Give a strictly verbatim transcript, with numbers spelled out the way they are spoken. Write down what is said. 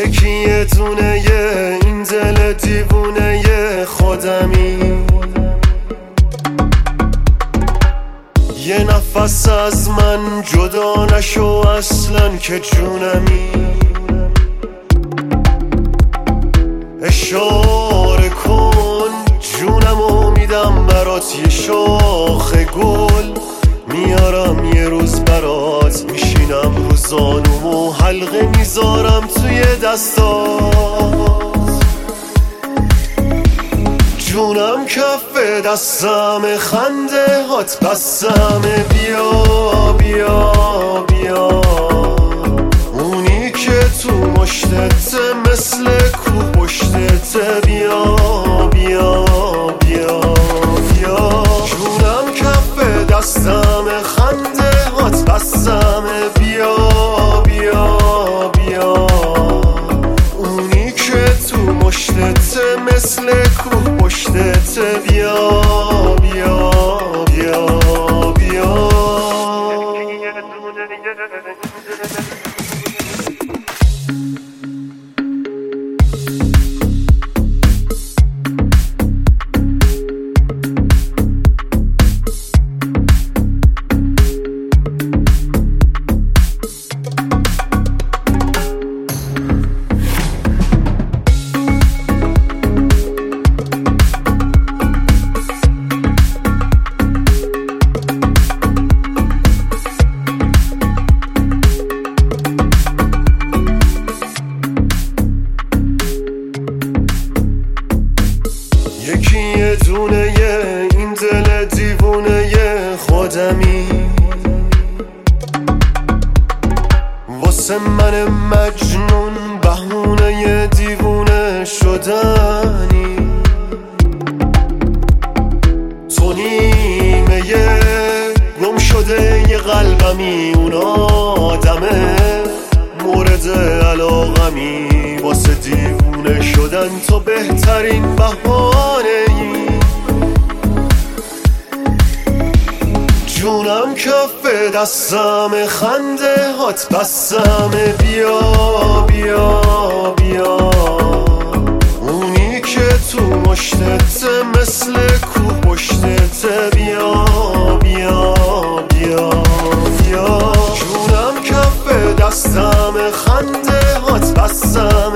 یکی یه دونه یه این دل دیوونه یه خودمی. یه نفس از من جدا نشو اصلا که جونمی. اشاره کن جونمو میدم برات، یه شاخ گل میارم یه روز برات، میشینم رو زانومو حلقه میذارم توی دستات. جونم کف دستم خنده هات بسم، بیا بیا بیا اونی که تو مشتت مثل کوه پشتت، بیا بیا بیا بیا. جونم کف دستم خنده هات بسم، بیا بیا بیا اونی که تو مشتت مثل کوه پشتت، بیا بیا بیا بیا. یکی یه دونه یه این دل دیوونه یه خودمی. واسه من مجنون بهونه یه دیوونه شدنی. تو نیمه یه گم شده یه قلبمی، اون آدمه مورد علاقمی. واسه دیوونه شدن تو بهترین بهانه ای. جونم کف دستم خنده هات بسم، بیا بیا بیا اونی که تو مشتت مثل کوه پشتت، بیا بیا بیا بیا. جونم کف دستم خنده هات بسم،